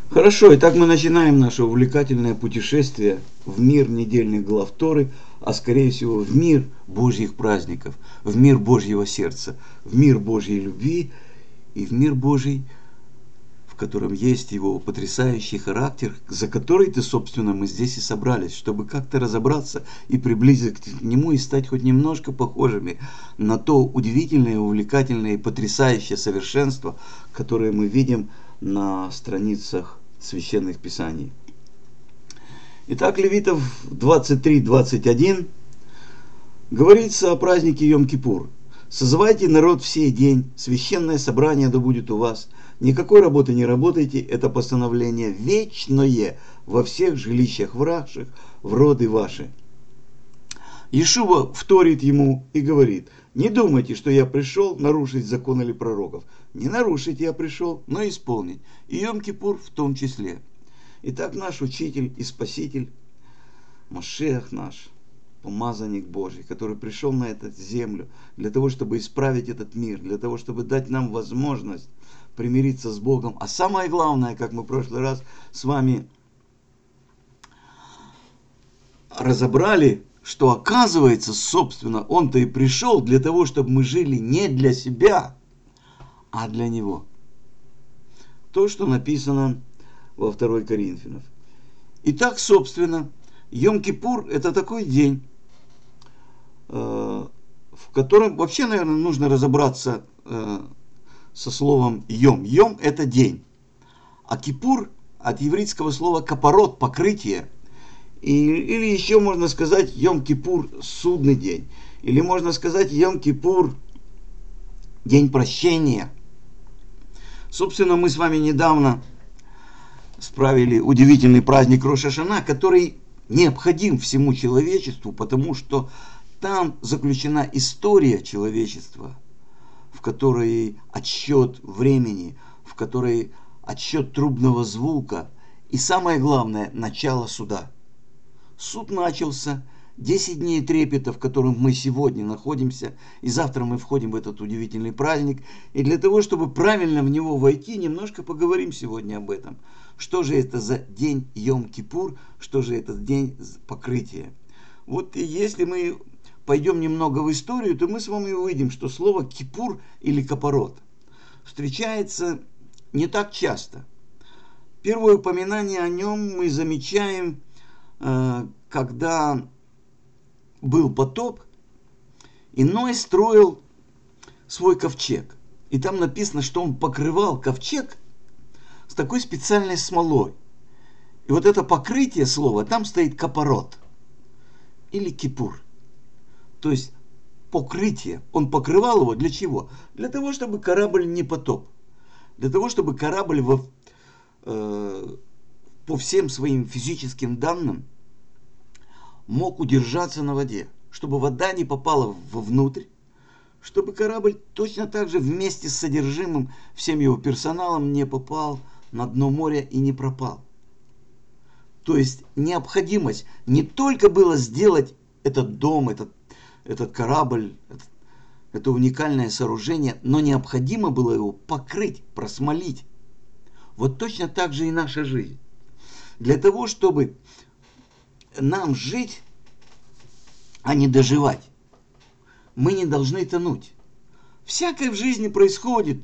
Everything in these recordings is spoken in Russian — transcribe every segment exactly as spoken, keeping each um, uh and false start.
Хорошо, итак мы начинаем наше увлекательное путешествие в мир недельных глав Торы, а скорее всего в мир Божьих праздников, в мир Божьего сердца, в мир Божьей любви и в мир Божий, в котором есть его потрясающий характер, за который ты, собственно, мы здесь и собрались, чтобы как-то разобраться и приблизиться к нему и стать хоть немножко похожими на то удивительное, увлекательное и потрясающее совершенство, которое мы видим на страницах священных писаний. Итак, Левитов двадцать три двадцать один говорится о празднике Йом-Кипур. «Созывайте народ в сей день, священное собрание да будет у вас. Никакой работы не работайте, это постановление вечное во всех жилищах ваших, в роды ваши». Иешуа вторит ему и говорит: «Не думайте, что я пришел нарушить закон или пророков. Не нарушить я пришел, но исполнить. И Йом-Кипур в том числе». Итак, наш учитель и спаситель, Машиах наш, помазанник Божий, который пришел на эту землю для того, чтобы исправить этот мир, для того, чтобы дать нам возможность примириться с Богом. А самое главное, как мы в прошлый раз с вами разобрали, что оказывается, собственно, он-то и пришел для того, чтобы мы жили не для себя, а для него. То, что написано во второй Коринфянов. Итак, собственно, Йом-Кипур – это такой день, в котором вообще, наверное, нужно разобраться со словом «йом». «Йом» – это день, а «кипур» от еврейского слова «капорот» – покрытие. И, или еще можно сказать Йом-Кипур – судный день. Или можно сказать Йом-Кипур – день прощения. Собственно, мы с вами недавно справили удивительный праздник Рош ха-Шана, который необходим всему человечеству, потому что там заключена история человечества, в которой отсчет времени, в которой отсчет трубного звука и, самое главное, начало суда. Суд начался, десять дней трепета, в котором мы сегодня находимся, и завтра мы входим в этот удивительный праздник. И для того, чтобы правильно в него войти, немножко поговорим сегодня об этом. Что же это за день Йом-Кипур, что же это день покрытия? Вот если мы пойдем немного в историю, то мы с вами увидим, что слово «кипур» или «капорот» встречается не так часто. Первое упоминание о нем мы замечаем, когда был потоп, и Ной строил свой ковчег. И там написано, что он покрывал ковчег с такой специальной смолой. И вот это покрытие слова, там стоит капорот или кипур. То есть покрытие. Он покрывал его для чего? Для того, чтобы корабль не потоп. Для того, чтобы корабль во, э, по всем своим физическим данным мог удержаться на воде, чтобы вода не попала вовнутрь, чтобы корабль точно так же вместе с содержимым, всем его персоналом не попал на дно моря и не пропал. То есть необходимость не только было сделать этот дом, этот, этот корабль, этот, это уникальное сооружение, но необходимо было его покрыть, просмолить. Вот точно так же и наша жизнь. Для того, чтобы нам жить, а не доживать, мы не должны тонуть. Всякое в жизни происходит.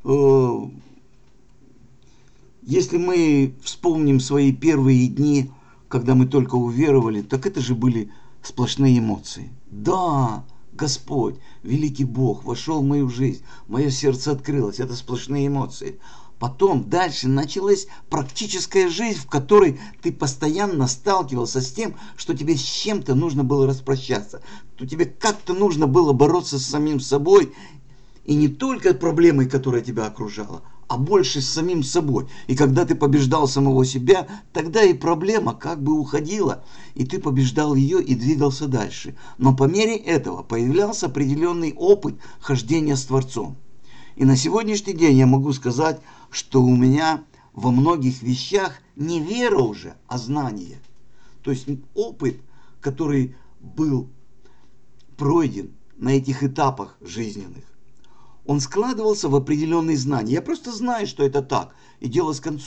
Если мы вспомним свои первые дни, когда мы только уверовали, так это же были сплошные эмоции. Да, Господь, великий Бог, вошел в мою жизнь, мое сердце открылось, это сплошные эмоции. Потом дальше началась практическая жизнь, в которой ты постоянно сталкивался с тем, что тебе с чем-то нужно было распрощаться. То тебе как-то нужно было бороться с самим собой. И не только проблемой, которая тебя окружала, а больше с самим собой. И когда ты побеждал самого себя, тогда и проблема как бы уходила, и ты побеждал ее и двигался дальше. Но по мере этого появлялся определенный опыт хождения с Творцом. И на сегодняшний день я могу сказать, что у меня во многих вещах не вера уже, а знание. То есть опыт, который был пройден на этих этапах жизненных, он складывался в определенные знания. Я просто знаю, что это так, и дело с концом.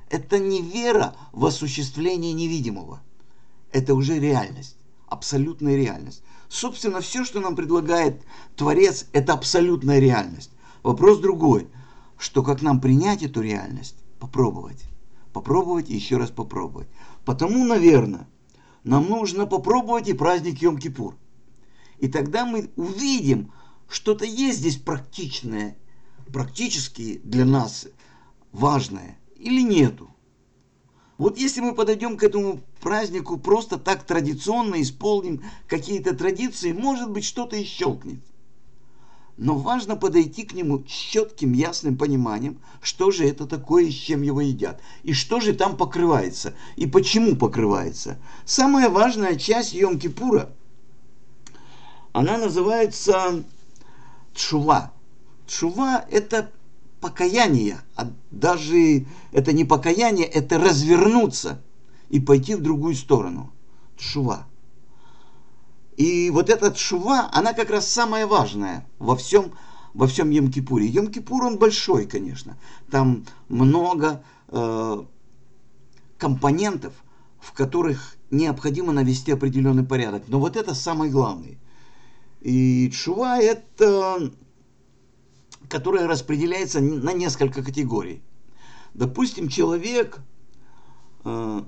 Это не вера в осуществление невидимого. Это уже реальность, абсолютная реальность. Собственно, все, что нам предлагает Творец, это абсолютная реальность. Вопрос другой, что как нам принять эту реальность, попробовать. Попробовать и еще раз попробовать. Потому, наверное, нам нужно попробовать и праздник Йом-Кипур. И тогда мы увидим, что-то есть здесь практичное, практически для нас важное или нету. Вот если мы подойдем к этому празднику просто так традиционно, исполним какие-то традиции, может быть, что-то и щелкнет. Но важно подойти к нему с четким, ясным пониманием, что же это такое и с чем его едят. И что же там покрывается, и почему покрывается. Самая важная часть Йом-Кипура, она называется тшува. Тшува – это покаяние, а даже это не покаяние, это развернуться и пойти в другую сторону. Тшува. И вот эта тшува, она как раз самая важная во всем, во всем Йом-Кипуре. Йом-Кипур, он большой, конечно. Там много э, компонентов, в которых необходимо навести определенный порядок. Но вот это самый главный. И тшува – это которая распределяется на несколько категорий. Допустим, человек, э,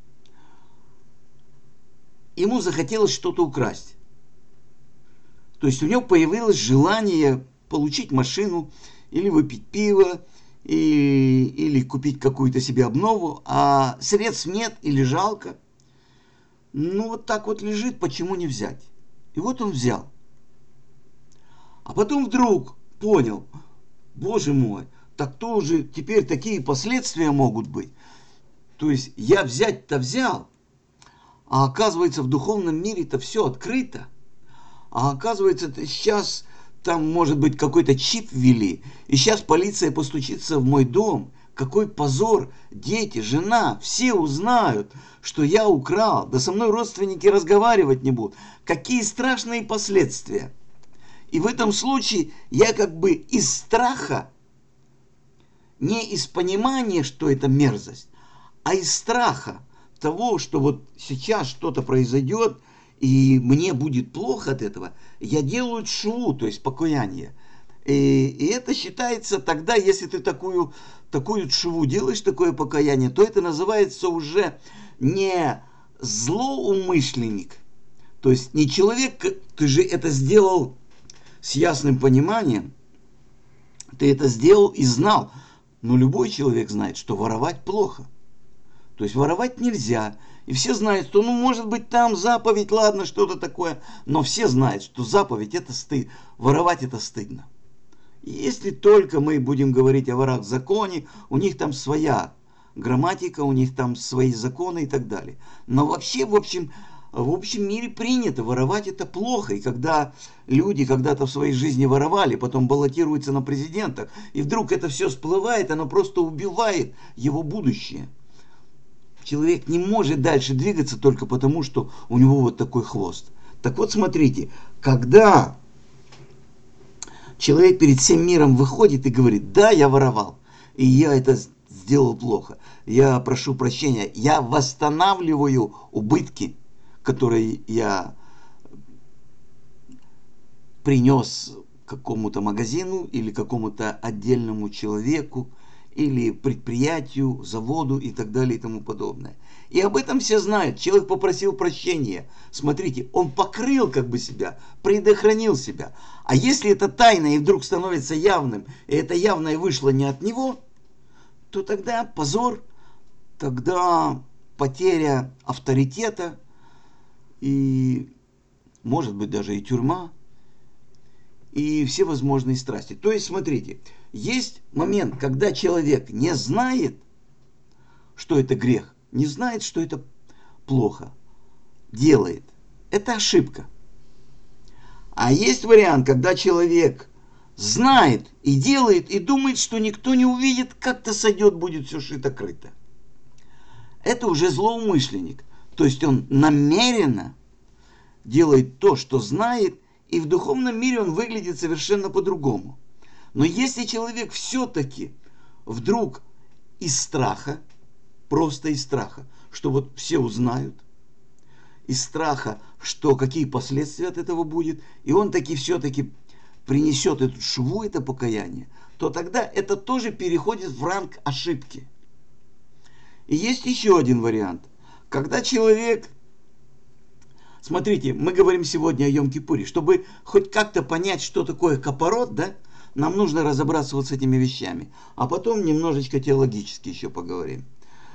ему захотелось что-то украсть. То есть у него появилось желание получить машину, или выпить пиво, и, или купить какую-то себе обнову, а средств нет или жалко. Ну вот так вот лежит, почему не взять? И вот он взял. А потом вдруг понял, боже мой, так тоже теперь такие последствия могут быть. То есть я взять-то взял, а оказывается в духовном мире-то все открыто. А оказывается сейчас там может быть какой-то чип ввели, и сейчас полиция постучится в мой дом. Какой позор, дети, жена, все узнают, что я украл, да со мной родственники разговаривать не будут. Какие страшные последствия. И в этом случае я как бы из страха, не из понимания, что это мерзость, а из страха того, что вот сейчас что-то произойдет, и мне будет плохо от этого, я делаю тшуву, то есть покаяние. И, и это считается тогда, если ты такую, такую тшуву делаешь, такое покаяние, то это называется уже не злоумышленник, то есть не человек, ты же это сделал с ясным пониманием, ты это сделал и знал. Но любой человек знает, что воровать плохо. То есть воровать нельзя. И все знают, что, ну, может быть, там заповедь, ладно, что-то такое. Но все знают, что заповедь – это стыд. Воровать – это стыдно. И если только мы будем говорить о ворах в законе, у них там своя грамматика, у них там свои законы и так далее. Но вообще, в общем... В общем мире принято, воровать это плохо. И когда люди когда-то в своей жизни воровали, потом баллотируются на президентах, и вдруг это все всплывает, оно просто убивает его будущее. Человек не может дальше двигаться только потому, что у него вот такой хвост. Так вот, смотрите, когда человек перед всем миром выходит и говорит, да, я воровал, и я это сделал плохо, я прошу прощения, я восстанавливаю убытки, который я принес какому-то магазину или какому-то отдельному человеку или предприятию, заводу и так далее и тому подобное. И об этом все знают. Человек попросил прощения. Смотрите, он покрыл как бы себя, предохранил себя. А если это тайна и вдруг становится явным, и это явное вышло не от него, то тогда позор, тогда потеря авторитета, и, может быть, даже и тюрьма, и все возможные страсти. То есть, смотрите, есть момент, когда человек не знает, что это грех, не знает, что это плохо, делает. Это ошибка. А есть вариант, когда человек знает и делает, и думает, что никто не увидит, как-то сойдет, будет все шито-крыто. Это уже злоумышленник. То есть он намеренно делает то, что знает, и в духовном мире он выглядит совершенно по-другому. Но если человек все-таки вдруг из страха, просто из страха, что вот все узнают, из страха, что какие последствия от этого будет, и он таки все-таки принесет эту шву, это покаяние, то тогда это тоже переходит в ранг ошибки. И есть еще один вариант. Когда человек... Смотрите, мы говорим сегодня о Йом-Кипуре. Чтобы хоть как-то понять, что такое капарот, да, нам нужно разобраться вот с этими вещами. А потом немножечко теологически еще поговорим.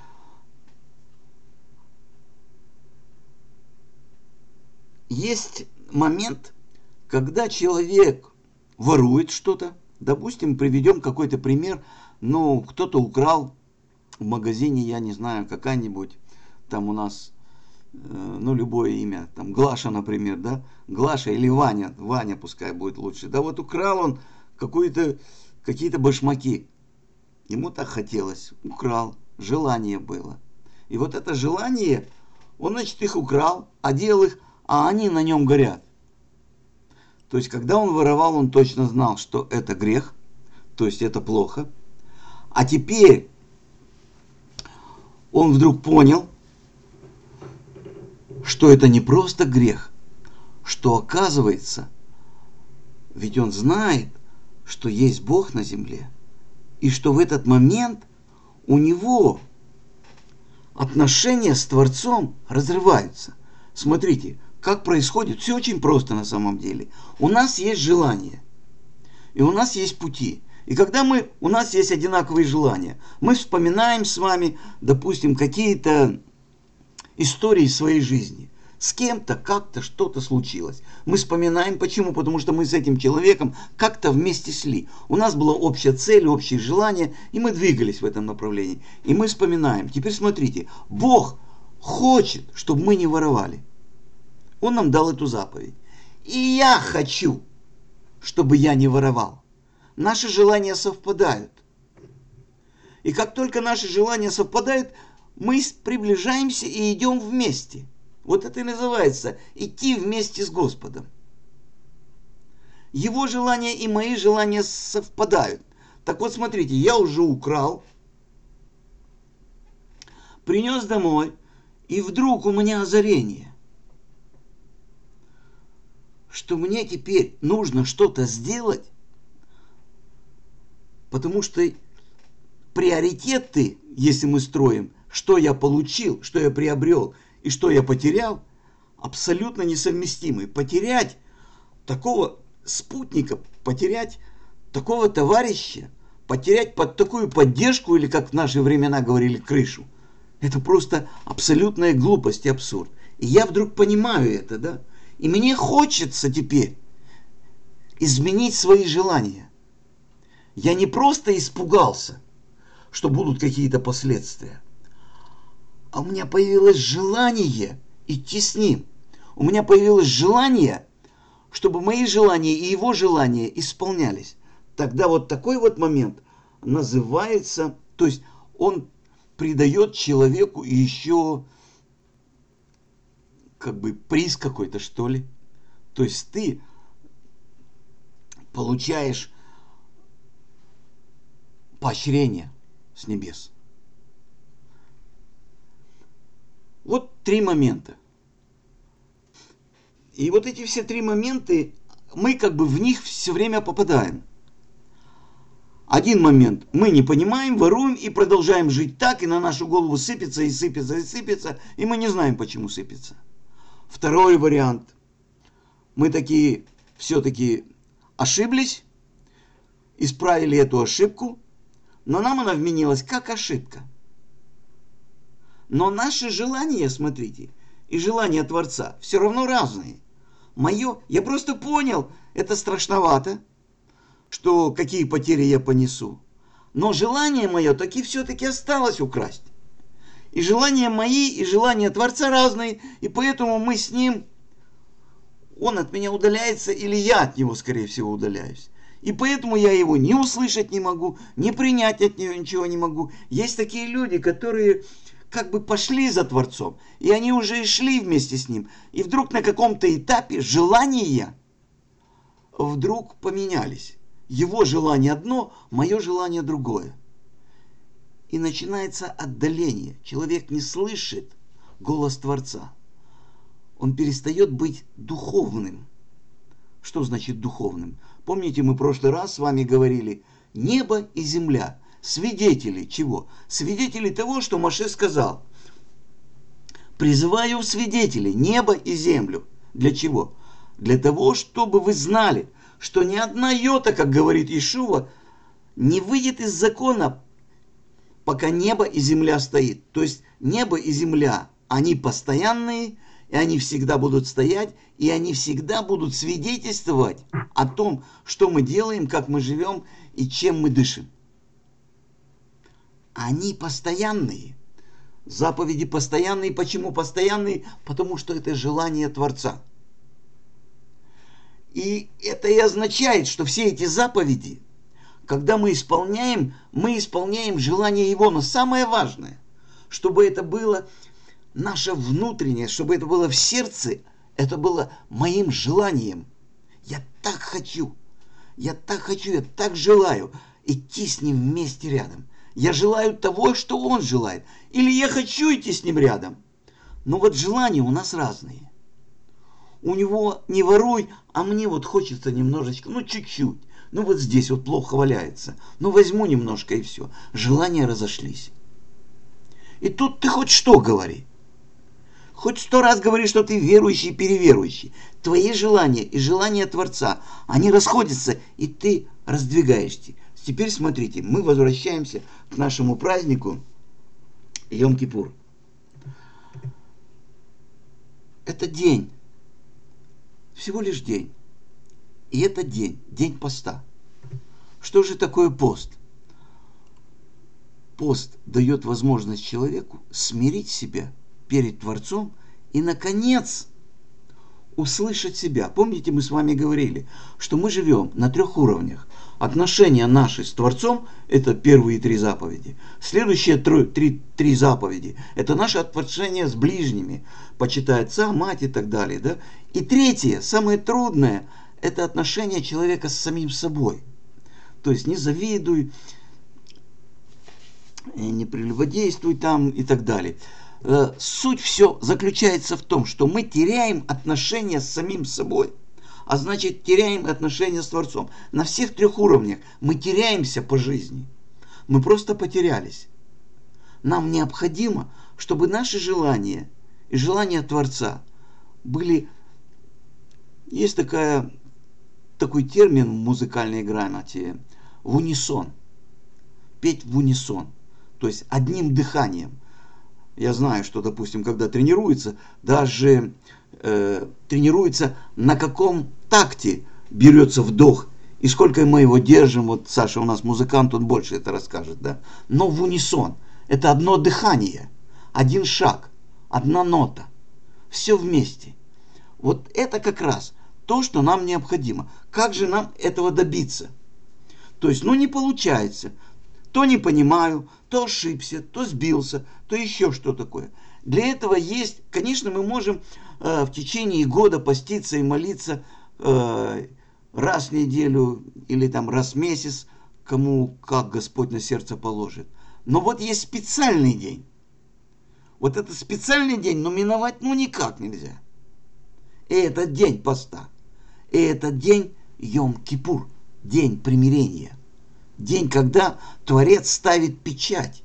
Есть момент, когда человек ворует что-то. Допустим, приведем какой-то пример. Ну, кто-то украл в магазине, я не знаю, какая-нибудь, там у нас, э, ну, любое имя, там, Глаша, например, да, Глаша или Ваня, Ваня пускай будет лучше. Да вот украл он какую-то, какие-то башмаки. Ему так хотелось, украл, желание было. И вот это желание, он, значит, их украл, одел их, а они на нем горят. То есть, когда он воровал, он точно знал, что это грех, то есть это плохо. А теперь он вдруг понял, что это не просто грех, что оказывается, ведь он знает, что есть Бог на земле, и что в этот момент у него отношения с Творцом разрываются. Смотрите, как происходит, все очень просто на самом деле. У нас есть желание, и у нас есть пути. И когда мы, у нас есть одинаковые желания, мы вспоминаем с вами, допустим, какие-то истории своей жизни. С кем-то как-то что-то случилось. Мы вспоминаем, почему? Потому что мы с этим человеком как-то вместе шли. У нас была общая цель, общие желания, и мы двигались в этом направлении. И мы вспоминаем. Теперь смотрите, Бог хочет, чтобы мы не воровали. Он нам дал эту заповедь. И я хочу, чтобы я не воровал. Наши желания совпадают. И как только наши желания совпадают, мы приближаемся и идем вместе. Вот это и называется идти вместе с Господом. Его желания и мои желания совпадают. Так вот, смотрите, я уже украл, принес домой, и вдруг у меня озарение, что мне теперь нужно что-то сделать, потому что приоритеты, если мы строим, что я получил, что я приобрел и что я потерял, абсолютно несовместимы. Потерять такого спутника, потерять такого товарища, потерять под такую поддержку, или, как в наши времена говорили, крышу, это просто абсолютная глупость и абсурд. И я вдруг понимаю это, да? И мне хочется теперь изменить свои желания. Я не просто испугался, что будут какие-то последствия, а у меня появилось желание идти с ним. У меня появилось желание, чтобы мои желания и его желания исполнялись. Тогда вот такой вот момент называется, то есть он придает человеку еще как бы приз какой-то, что ли. То есть ты получаешь поощрение с небес. Вот три момента. И вот эти все три момента, мы как бы в них все время попадаем. Один момент. Мы не понимаем, воруем и продолжаем жить так, и на нашу голову сыпется, и сыпется, и сыпется, и мы не знаем, почему сыпется. Второй вариант. Мы такие все-таки ошиблись, исправили эту ошибку, но нам она вменилась как ошибка. Но наши желания, смотрите, и желания Творца все равно разные. Мое, я просто понял, это страшновато, что какие потери я понесу. Но желание мое таки все-таки осталось украсть. И желания мои, и желания Творца разные, и поэтому мы с ним, он от меня удаляется, или я от него, скорее всего, удаляюсь. И поэтому я его не услышать не могу, не принять от него ничего не могу. Есть такие люди, которые как бы пошли за Творцом, и они уже и шли вместе с ним. И вдруг на каком-то этапе желания вдруг поменялись. Его желание одно, мое желание другое. И начинается отдаление. Человек не слышит голос Творца. Он перестает быть духовным. Что значит духовным? Помните, мы в прошлый раз с вами говорили, небо и земля. Свидетели чего? Свидетели того, что Моше сказал. Призываю свидетелей, небо и землю. Для чего? Для того, чтобы вы знали, что ни одна йота, как говорит Иешуа, не выйдет из закона, пока небо и земля стоит. То есть небо и земля, они постоянные, и они всегда будут стоять, и они всегда будут свидетельствовать о том, что мы делаем, как мы живем и чем мы дышим. Они постоянные. Заповеди постоянные. Почему постоянные? Потому что это желание Творца. И это и означает, что все эти заповеди, когда мы исполняем, мы исполняем желание Его. Но самое важное, чтобы это было наше внутреннее, чтобы это было в сердце, это было моим желанием. Я так хочу, я так хочу, я так желаю идти с Ним вместе рядом. Я желаю того, что Он желает. Или я хочу идти с Ним рядом. Но вот желания у нас разные. У него не воруй, а мне вот хочется немножечко, ну чуть-чуть. Ну вот здесь вот плохо валяется. Ну возьму немножко и все. Желания разошлись. И тут ты хоть что говори. Хоть сто раз говори, что ты верующий и переверующий. Твои желания и желания Творца, они расходятся, и ты раздвигаешься. Теперь смотрите, мы возвращаемся к нашему празднику Йом-Кипур. Это день, всего лишь день. И это день, день поста. Что же такое пост? Пост дает возможность человеку смирить себя перед Творцом и, наконец, услышать себя. Помните, мы с вами говорили, что мы живем на трех уровнях. Отношения наши с Творцом – это первые три заповеди. Следующие три, три, три заповеди – это наши отношения с ближними, почитай отца, мать и так далее. Да? И третье, самое трудное – это отношение человека с самим собой. То есть не завидуй, не прелюбодействуй там и так далее. Суть все заключается в том, что мы теряем отношения с самим собой, а значит теряем отношения с Творцом. На всех трех уровнях мы теряемся по жизни. Мы просто потерялись. Нам необходимо, чтобы наши желания и желания Творца были... Есть такая, такой термин в музыкальной грамоте – в унисон. Петь в унисон. То есть одним дыханием. Я знаю, что, допустим, когда тренируется, даже э, тренируется, на каком такте берется вдох, и сколько мы его держим. Вот Саша у нас музыкант, он больше это расскажет, да? Но в унисон. Это одно дыхание, один шаг, одна нота. Все вместе. Вот это как раз то, что нам необходимо. Как же нам этого добиться? То есть, ну не получается. То не понимаю, то ошибся, то сбился, то еще что такое. Для этого есть, конечно, мы можем э, в течение года поститься и молиться э, раз в неделю или там раз в месяц, кому как Господь на сердце положит. Но вот есть специальный день. Вот этот специальный день, но миновать ну никак нельзя. И этот день поста. И этот день Йом-Кипур, день примирения. День, когда Творец ставит печать.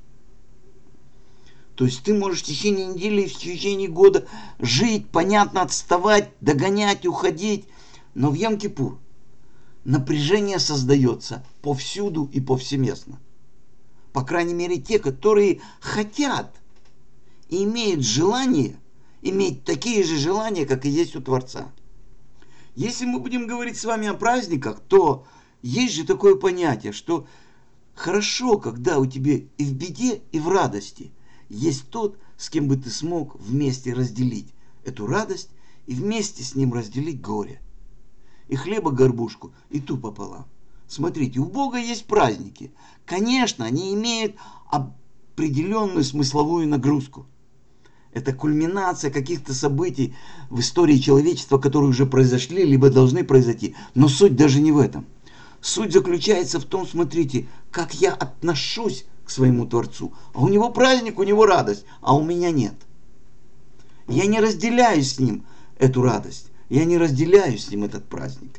То есть ты можешь в течение недели, в течение года жить, понятно, отставать, догонять, уходить. Но в Йом-Кипур напряжение создается повсюду и повсеместно. По крайней мере, те, которые хотят и имеют желание иметь такие же желания, как и есть у Творца. Если мы будем говорить с вами о праздниках, то есть же такое понятие, что хорошо, когда у тебя и в беде, и в радости есть тот, с кем бы ты смог вместе разделить эту радость и вместе с ним разделить горе. И хлеба горбушку, и ту пополам. Смотрите, у Бога есть праздники. Конечно, они имеют определенную смысловую нагрузку. Это кульминация каких-то событий в истории человечества, которые уже произошли, либо должны произойти. Но суть даже не в этом. Суть заключается в том, смотрите, как я отношусь к своему Творцу. А у него праздник, у него радость, а у меня нет. Я не разделяю с ним эту радость. Я не разделяю с ним этот праздник.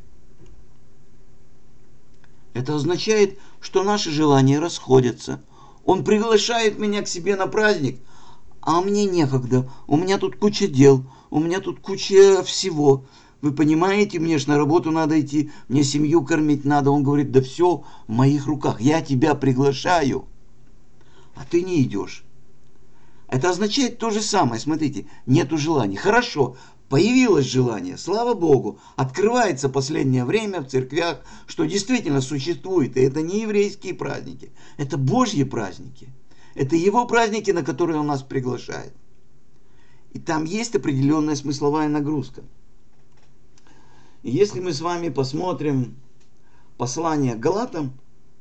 Это означает, что наши желания расходятся. Он приглашает меня к себе на праздник, а мне некогда. У меня тут куча дел, у меня тут куча всего. Вы понимаете, мне ж на работу надо идти, мне семью кормить надо. Он говорит, да все в моих руках, я тебя приглашаю, а ты не идешь. Это означает то же самое, смотрите, нету желаний. Хорошо, появилось желание, слава Богу, открывается последнее время в церквях, что действительно существует, и это не еврейские праздники, это Божьи праздники. Это Его праздники, на которые Он нас приглашает. И там есть определенная смысловая нагрузка. И если мы с вами посмотрим послание к Галатам,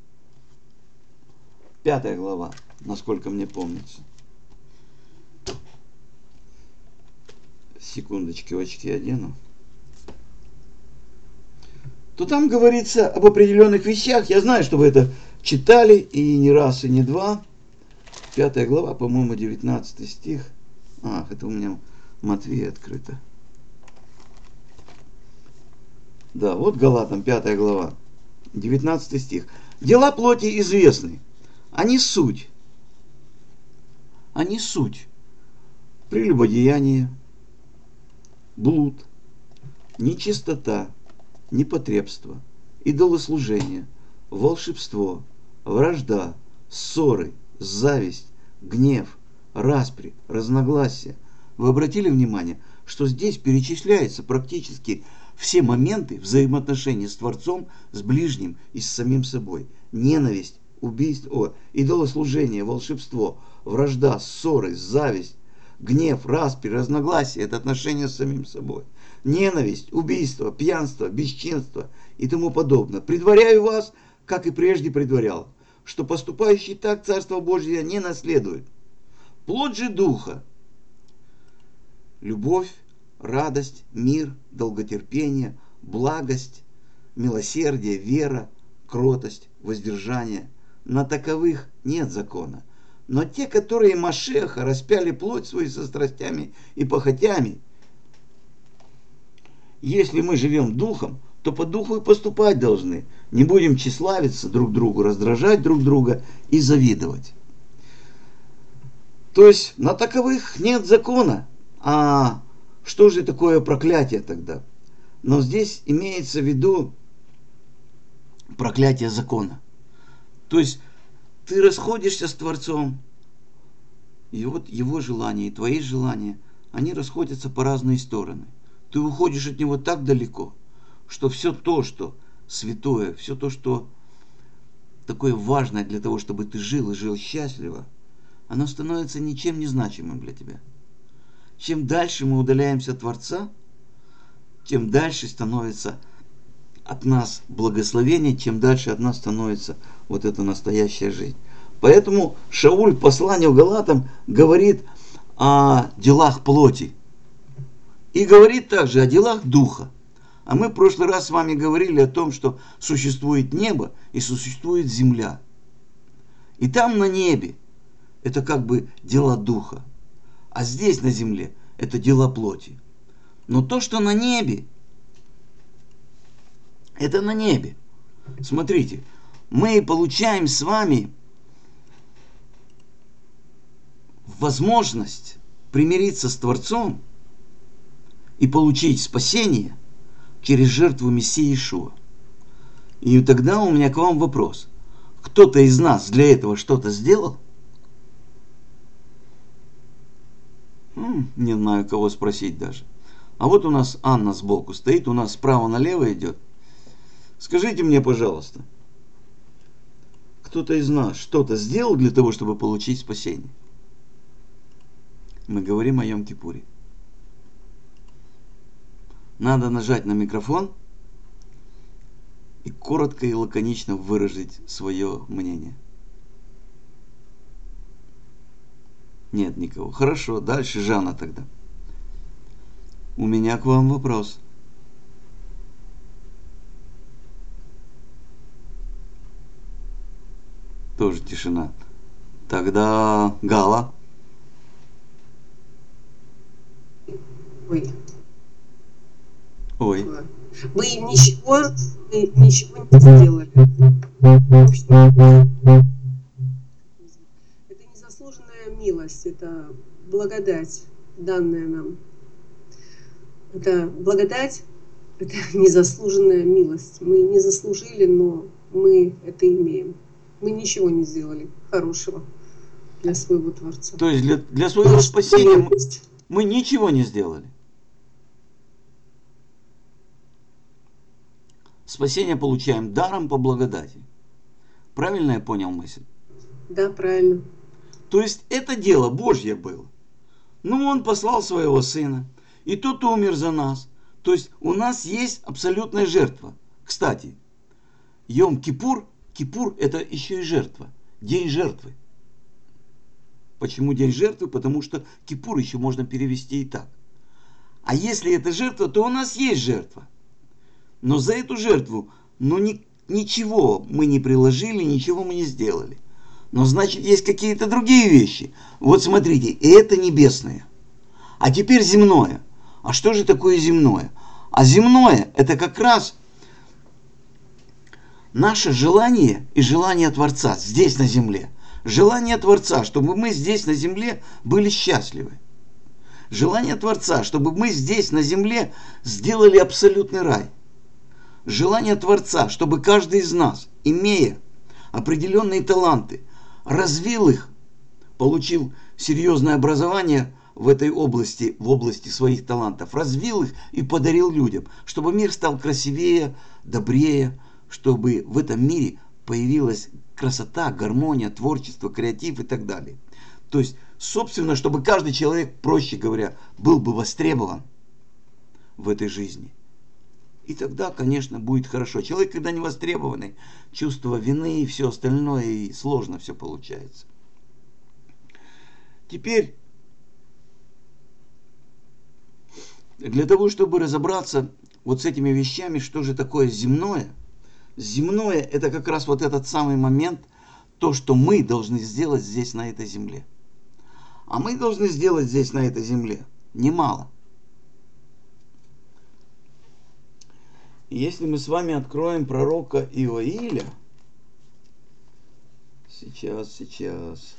пятая глава, насколько мне помнится. Секундочки, очки одену. То там говорится об определенных вещах. Я знаю, что вы это читали и не раз, и не два. Пятая глава, по-моему, девятнадцатый стих. Ах, это у меня Матвея открыто. Да, вот Галатам, пятая глава, девятнадцатый стих. Дела плоти известны. Они суть. Они суть. Прелюбодеяние, блуд, нечистота, непотребство, идолослужение, волшебство, вражда, ссоры, зависть, гнев, распри, разногласия. Вы обратили внимание, что здесь перечисляются практически все моменты взаимоотношений с Творцом, с ближним и с самим собой. Ненависть, убийство, о, идолослужение, волшебство, вражда, ссоры, зависть, гнев, распри, разногласия – это отношения с самим собой. Ненависть, убийство, пьянство, бесчинство и тому подобное. Предваряю вас, как и прежде предварял, что поступающий так Царство Божие не наследует. Плод же Духа – любовь, радость, мир, долготерпение, благость, милосердие, вера, кротость, воздержание. На таковых нет закона. Но те, которые Машеха распяли плоть свою со страстями и похотями, если мы живем духом, то по духу и поступать должны. Не будем тщеславиться друг другу, раздражать друг друга и завидовать. То есть на таковых нет закона. А что же такое проклятие тогда? Но здесь имеется в виду проклятие закона. То есть ты расходишься с Творцом, и вот его желания и твои желания, они расходятся по разные стороны. Ты уходишь от него так далеко, что все то, что святое, все то, что такое важное для того, чтобы ты жил и жил счастливо, оно становится ничем не значимым для тебя. Чем дальше мы удаляемся от Творца, тем дальше становится от нас благословение, чем дальше от нас становится вот эта настоящая жизнь. Поэтому Шауль в послании к Галатам говорит о делах плоти. И говорит также о делах духа. А мы в прошлый раз с вами говорили о том, что существует небо и существует земля. И там на небе это как бы дела духа. А здесь на земле это дела плоти. Но то, что на небе, это на небе. Смотрите, мы получаем с вами возможность примириться с Творцом и получить спасение через жертву Мессии Иешуа. И тогда у меня к вам вопрос. Кто-то из нас для этого что-то сделал? М, не знаю, кого спросить даже. А вот у нас Анна сбоку стоит, у нас справа налево идет. Скажите мне, пожалуйста, кто-то из нас что-то сделал для того, чтобы получить спасение? Мы говорим о Йом-Кипуре. Надо нажать на микрофон и коротко и лаконично выразить свое мнение. Нет никого. Хорошо, дальше Жанна тогда. У меня к вам вопрос. Тоже тишина. Тогда Гала. Ой, Ой. такое. Мы ничего, мы ничего не сделали. В общем, это незаслуженная милость, это благодать, данная нам. Это благодать, это незаслуженная милость. Мы не заслужили, но мы это имеем. Мы ничего не сделали хорошего для своего Творца. То есть для, для своего Наша спасения мы, милость. мы ничего не сделали. Спасение получаем даром по благодати. Правильно я понял мысль? Да, правильно. То есть это дело Божье было. Ну, Он послал своего Сына, и тот умер за нас. То есть у нас есть абсолютная жертва. Кстати, Йом-Кипур, Кипур это еще и жертва, день жертвы. Почему день жертвы? Потому что Кипур еще можно перевести и так. А если это жертва, то у нас есть жертва. Но за эту жертву, ну ни, ничего мы не приложили, ничего мы не сделали. Но значит есть какие-то другие вещи. Вот смотрите, и это небесное. А теперь земное. А что же такое земное? А земное это как раз наше желание и желание Творца здесь на земле. Желание Творца, чтобы мы здесь на земле были счастливы. Желание Творца, чтобы мы здесь на земле сделали абсолютный рай. Желание Творца, чтобы каждый из нас, имея определенные таланты, развил их, получил серьезное образование в этой области, в области своих талантов, развил их и подарил людям, чтобы мир стал красивее, добрее, чтобы в этом мире появилась красота, гармония, творчество, креатив и так далее. То есть, собственно, чтобы каждый человек, проще говоря, был бы востребован в этой жизни. И тогда, конечно, будет хорошо. Человек, когда не востребованный, чувство вины и все остальное, и сложно все получается. Теперь, для того, чтобы разобраться вот с этими вещами, что же такое земное, земное это как раз вот этот самый момент, то, что мы должны сделать здесь, на этой земле. А мы должны сделать здесь, на этой земле, немало. Если мы с вами откроем пророка Иоиля, сейчас, сейчас,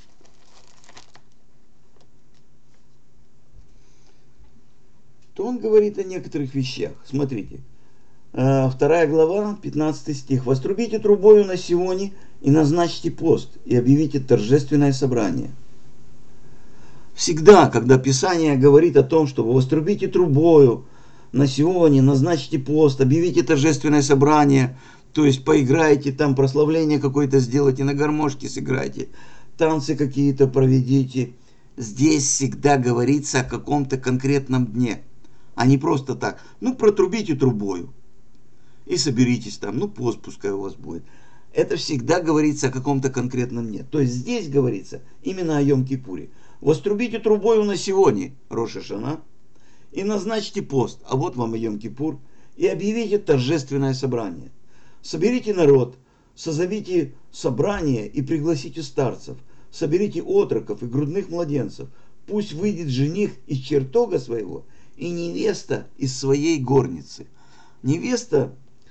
то он говорит о некоторых вещах. Смотрите, вторая глава, пятнадцатый стих. «Вострубите трубою на Сионе и назначьте пост, и объявите торжественное собрание». Всегда, когда Писание говорит о том, что вы вострубите трубою на Сионе, назначьте пост, объявите торжественное собрание, то есть поиграйте там, прославление какое-то сделайте, на гармошке сыграйте, танцы какие-то проведите. Здесь всегда говорится о каком-то конкретном дне, а не просто так. Ну, протрубите трубою и соберитесь там, ну, пост пускай у вас будет. Это всегда говорится о каком-то конкретном дне. То есть здесь говорится именно о Йом-Кипуре. Вострубите трубою на Сионе, Рош ха-Шана, и назначьте пост, а вот вам и Йом-Кипур, и объявите торжественное собрание. Соберите народ, созовите собрание и пригласите старцев, соберите отроков и грудных младенцев, пусть выйдет жених из чертога своего и невеста из своей горницы. Невеста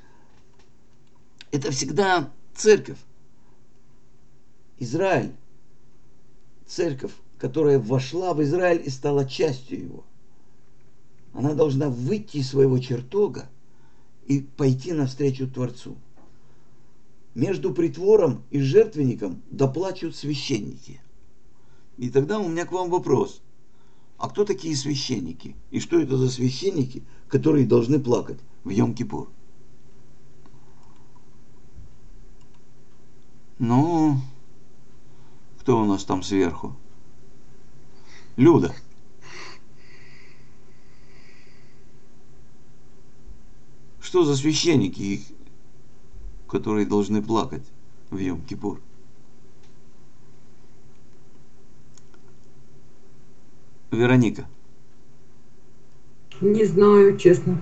– это всегда церковь, Израиль, церковь, которая вошла в Израиль и стала частью его. Она должна выйти из своего чертога и пойти навстречу Творцу. Между притвором и жертвенником доплачут священники. И тогда у меня к вам вопрос. А кто такие священники? И что это за священники, которые должны плакать в Йом-Кипур? Ну, кто у нас там сверху? Люда. Что за священники, которые должны плакать в Йом-Кипур? Вероника. Не знаю, честно.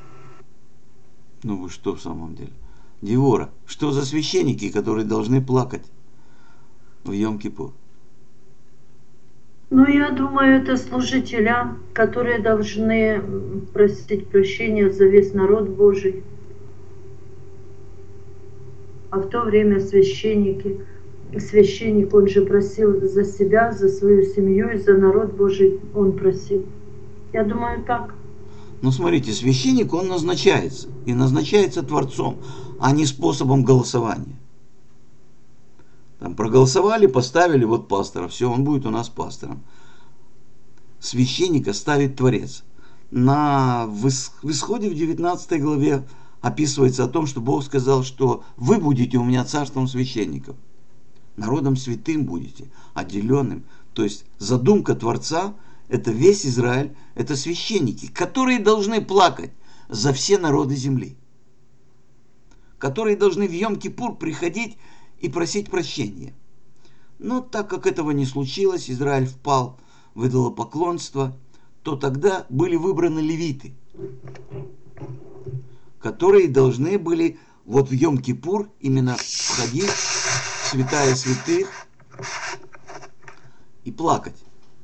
Ну вы что в самом деле? Девора, что за священники, которые должны плакать в Йом-Кипур? Ну, я думаю, это служителя, которые должны просить прощения за весь народ Божий. А в то время священники, священник, он же просил за себя, за свою семью и за народ Божий он просил. Я думаю, так. Но смотрите, священник, он назначается. И назначается Творцом, а не способом голосования. Там проголосовали, поставили вот пастора. Все, он будет у нас пастором. Священника ставит Творец. На, в Исходе в девятнадцатой главе описывается о том, что Бог сказал, что вы будете у меня царством священников. Народом святым будете, отделенным. То есть задумка Творца – это весь Израиль, это священники, которые должны плакать за все народы земли. Которые должны в Йом-Кипур приходить и просить прощения. Но так как этого не случилось, Израиль впал в идолопоклонство, то тогда были выбраны левиты, которые должны были вот в Йом-Кипур именно входить в святая святых и плакать.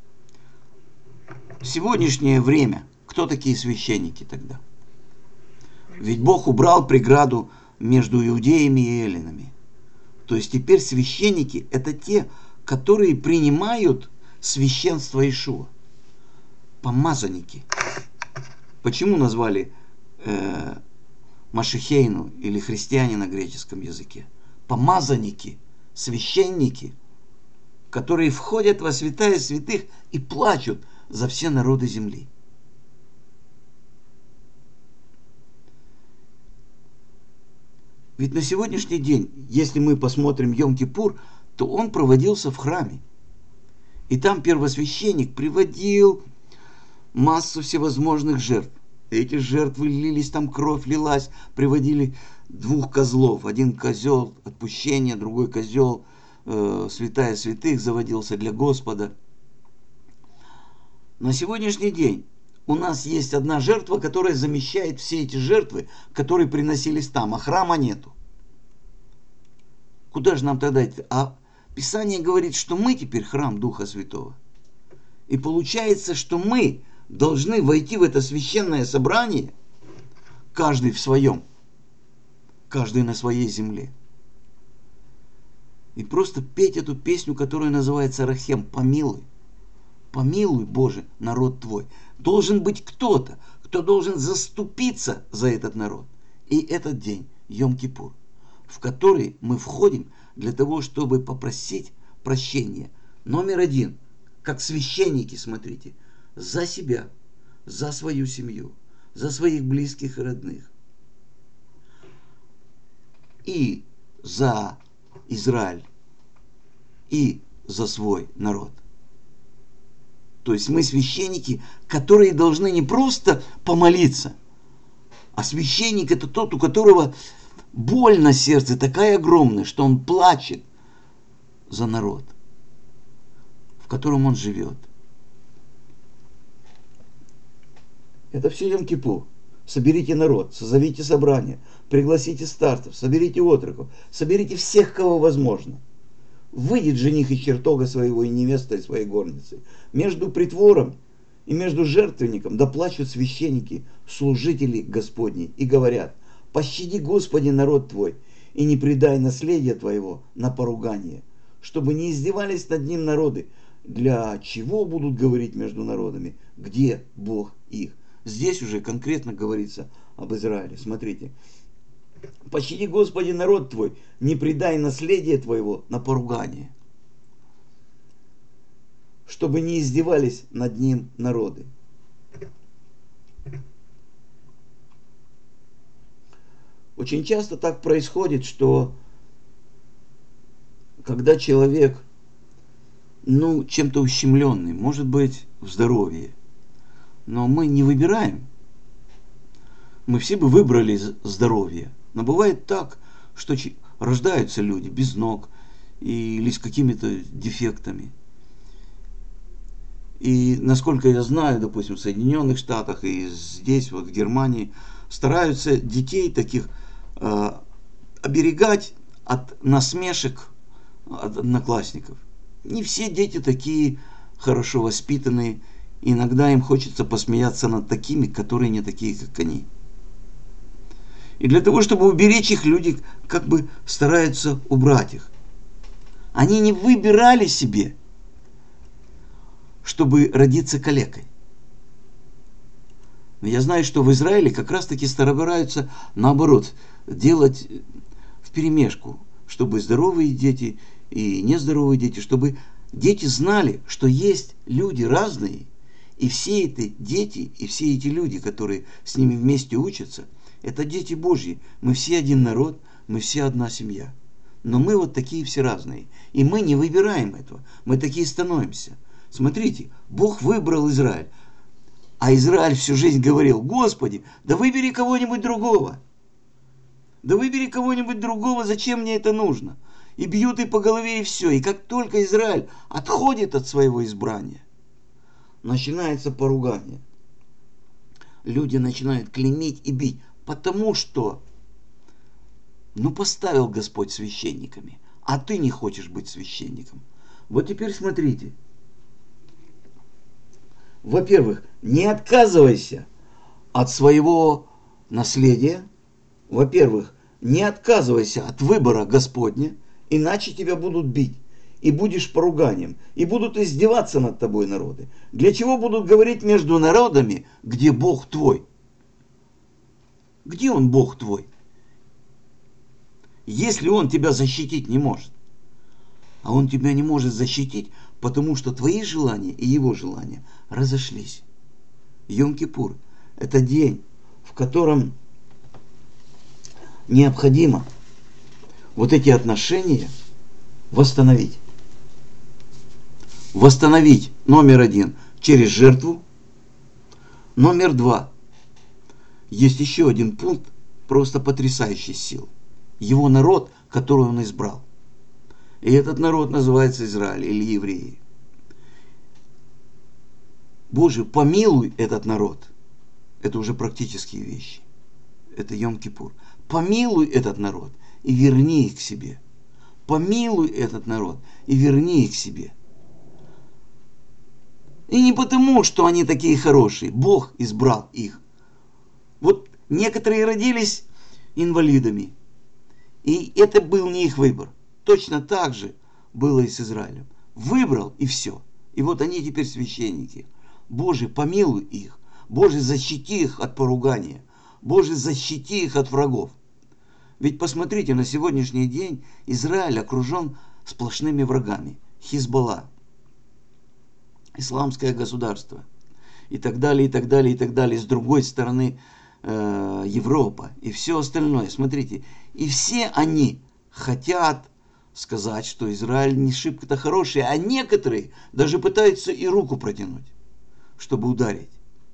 В сегодняшнее время кто такие священники тогда? Ведь Бог убрал преграду между иудеями и эллинами. То есть теперь священники – это те, которые принимают священство Иешуа. Помазанники. Почему назвали э, Машихейну или христиане на греческом языке? Помазанники, священники, которые входят во святая святых и плачут за все народы земли. Ведь на сегодняшний день, если мы посмотрим Йом-Кипур, то он проводился в храме. И там первосвященник приводил массу всевозможных жертв. Эти жертвы лились, там кровь лилась, приводили двух козлов. Один козел отпущения, другой козел э, святая святых заводился для Господа. На сегодняшний день у нас есть одна жертва, которая замещает все эти жертвы, которые приносились там, а храма нету. Куда же нам тогда идти? А Писание говорит, что мы теперь храм Духа Святого. И получается, что мы должны войти в это священное собрание, каждый в своем, каждый на своей земле. И просто петь эту песню, которая называется Рахем, помилуй. Помилуй, Боже, народ Твой. Должен быть кто-то, кто должен заступиться за этот народ. И этот день, Йом-Кипур, в который мы входим для того, чтобы попросить прощения. Номер один, как священники, смотрите, за себя, за свою семью, за своих близких и родных. И за Израиль, и за свой народ. То есть мы священники, которые должны не просто помолиться, а священник – это тот, у которого боль на сердце такая огромная, что он плачет за народ, в котором он живет. Это все Йом-Кипур. Соберите народ, созовите собрание, пригласите старцев, соберите отроков, соберите всех, кого возможно. Выйдет жених из чертога своего и невестой своей горницы. Между притвором и между жертвенником доплачут священники, служители Господни, и говорят: «Пощади, Господи, народ Твой, и не предай наследие Твоего на поругание, чтобы не издевались над ним народы. Для чего будут говорить между народами, где Бог их?» Здесь уже конкретно говорится об Израиле. Смотрите. «Пощади, Господи, народ Твой, не предай наследие Твоего на поругание, чтобы не издевались над ним народы». Очень часто так происходит, что когда человек, ну, чем-то ущемленный, может быть, в здоровье, но мы не выбираем. Мы все бы выбрали здоровье. Но бывает так, что рождаются люди без ног или с какими-то дефектами. И насколько я знаю, допустим, в Соединенных Штатах и здесь, вот в Германии, стараются детей таких э, оберегать от насмешек от одноклассников. Не все дети такие хорошо воспитанные. Иногда им хочется посмеяться над такими, которые не такие, как они. И для того, чтобы уберечь их, люди как бы стараются убрать их. Они не выбирали себе, чтобы родиться калекой. Но я знаю, что в Израиле как раз-таки стараются наоборот делать вперемешку, чтобы здоровые дети и нездоровые дети, чтобы дети знали, что есть люди разные, и все эти дети, и все эти люди, которые с ними вместе учатся, это дети Божьи. Мы все один народ, мы все одна семья. Но мы вот такие все разные. И мы не выбираем этого. Мы такие становимся. Смотрите, Бог выбрал Израиль. А Израиль всю жизнь говорил: Господи, да выбери кого-нибудь другого. Да выбери кого-нибудь другого, зачем мне это нужно? И бьют и по голове, и все. И как только Израиль отходит от своего избрания, начинается поругание. Люди начинают клеймить и бить, потому что ну поставил Господь священниками, а ты не хочешь быть священником. Вот теперь смотрите. Во-первых, не отказывайся от своего наследия. Во-первых, не отказывайся от выбора Господня, иначе тебя будут бить. И будешь поруганием, и будут издеваться над тобой народы. Для чего будут говорить между народами, где Бог твой? Где Он Бог твой? Если Он тебя защитить не может. А Он тебя не может защитить, потому что твои желания и Его желания разошлись. Йом-Кипур – это день, в котором необходимо вот эти отношения восстановить. Восстановить, номер один, через жертву. Номер два. Есть еще один пункт, просто потрясающий сил. Его народ, который Он избрал. И этот народ называется Израиль или евреи. Боже, помилуй этот народ. Это уже практические вещи. Это Йом-Кипур. Помилуй этот народ и верни их к себе. Помилуй этот народ и верни их к себе. И не потому, что они такие хорошие. Бог избрал их. Вот некоторые родились инвалидами. И это был не их выбор. Точно так же было и с Израилем. Выбрал, и все. И вот они теперь священники. Боже, помилуй их. Боже, защити их от поругания. Боже, защити их от врагов. Ведь посмотрите, на сегодняшний день Израиль окружен сплошными врагами. Хизбалла, исламское государство и так далее, и так далее, и так далее. С другой стороны э, Европа и все остальное. Смотрите, и все они хотят сказать, что Израиль не шибко-то хороший, а некоторые даже пытаются и руку протянуть, чтобы ударить.